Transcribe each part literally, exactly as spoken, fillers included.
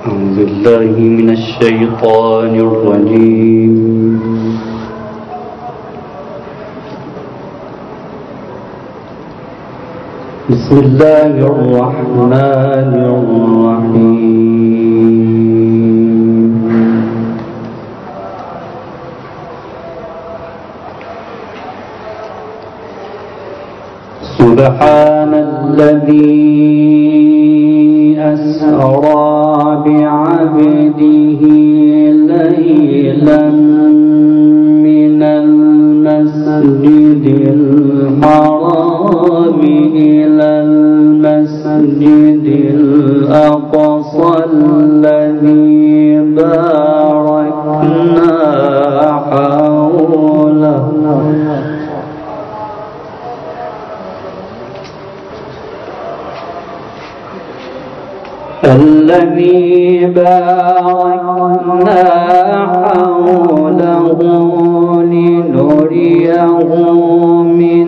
أعوذ بالله من الشيطان الرجيم. بسم الله الرحمن الرحيم. سبحان الذي أسرى بعبده ليلا من المسجد الحرام إلى المسجد الأقصى الذي باركنا حوله الذي باركنا حوله لنريه من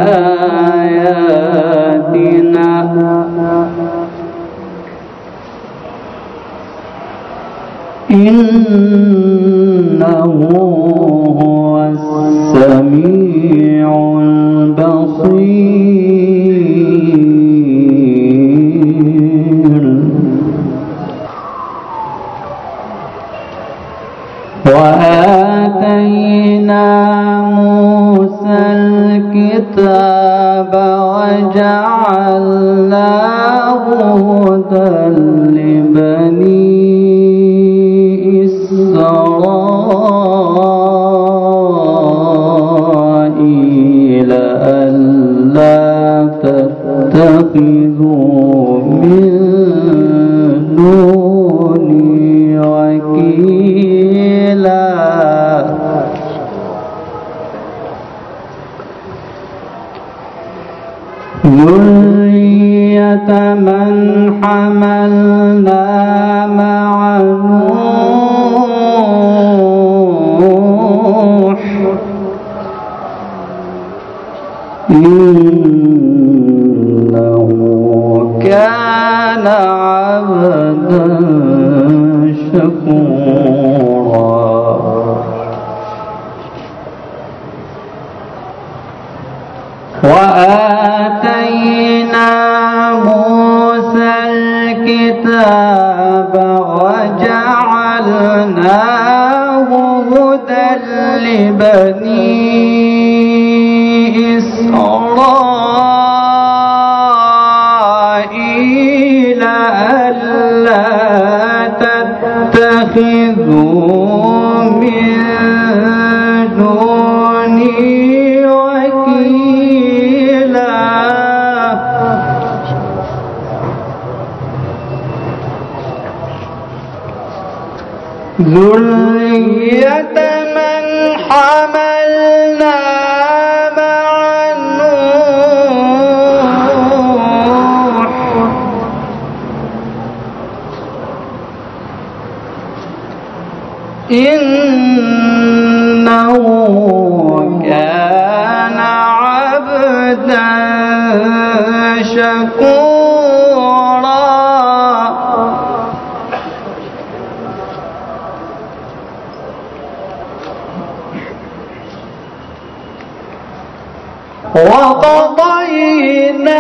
آياتنا إنه هو السميع البصير. وآتينا موسى الكتاب وجعلناه هدى لبني إسرائيل ألا تتخذوا من دوني وكيلا. ذرية من حملنا مع نوح إنه كان عبدا شكورا. وآتينا موسى الكتاب وجعلناه هدى لبني إسرائيل ألا تتخذوا من دوني ذرية من حملنا مع نوح إنه كان عبدا شكورا. وقضينا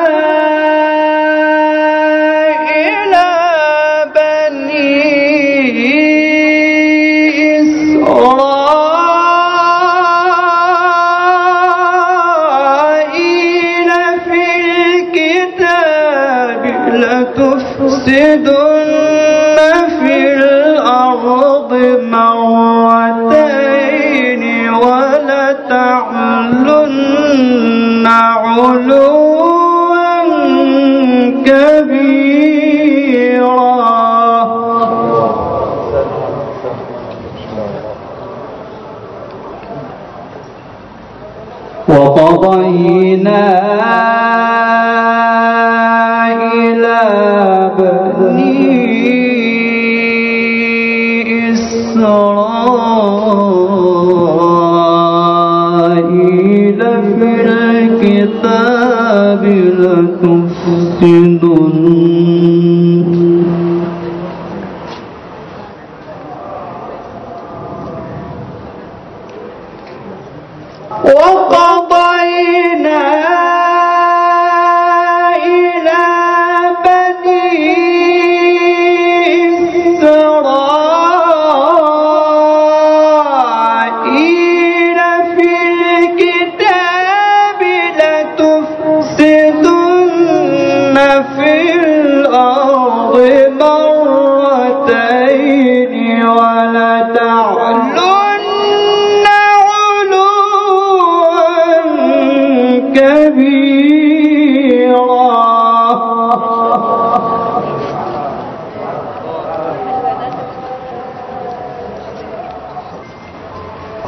إلى بني إسرائيل في الكتاب لتفسدن في الأرض مرتين ولتعلن علوا كبيرا. وقضينا إلى بني إسرائيل في الكتاب لتفسدن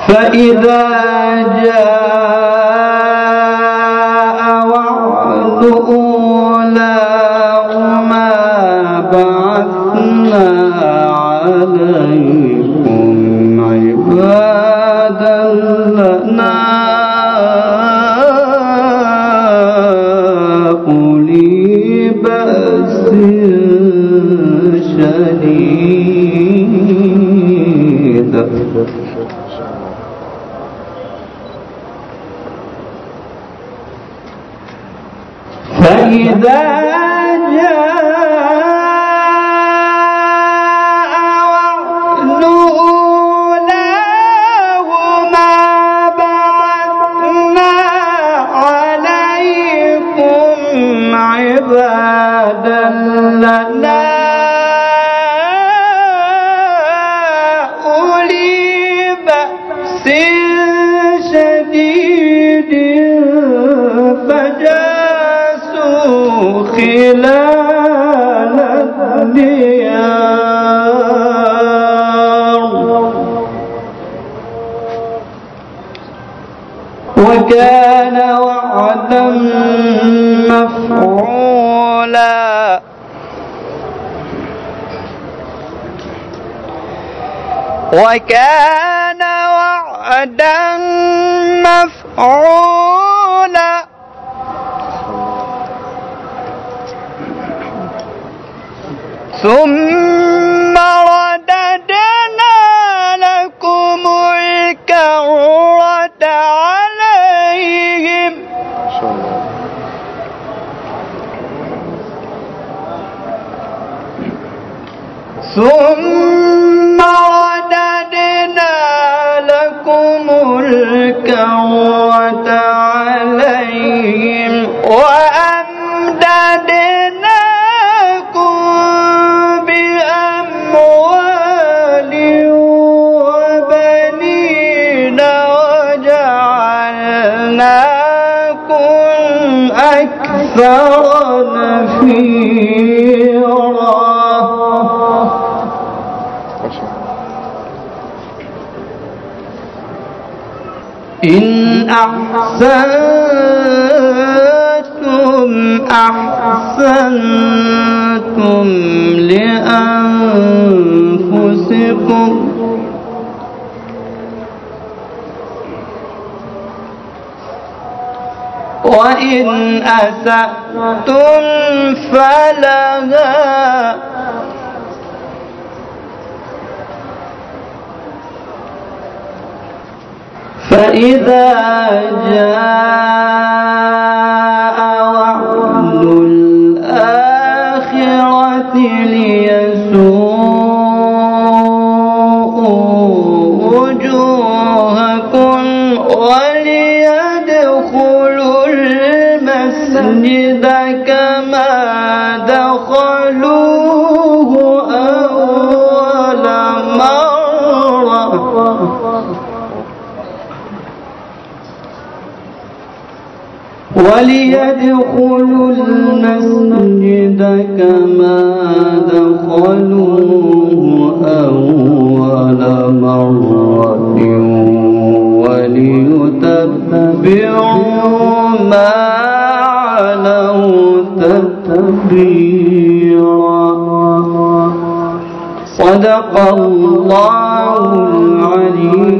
فإذا جاء وعد أولاهما بعثنا عليكم عبادا لنا أولي بأس شديد فإذا جاء وعد أولاهما بعثنا عليكم عبادا لنا أولي بأس شديد فجاسوا خلال الديار وكان وعدا مفعولا وكان وعدا مفعولا ثم رددنا لكم الكرة عليهم ثم رددنا لكم الكرة عليهم وأمددناكم بأموال وبنين وجعلناكم أكثر نفيرا إن أحسنتم أحسنتم لأنفسكم وإن أسأتم فلها فإذا جاء وعد الآخرة ليسوءوا وجوهكم وليدخلوا المسجد كما دخلوه أول مرة وليدخلوا المسجد كما دخلوه أول مرة وليتبعوا ما علوا تتبيرا صدق الله العليم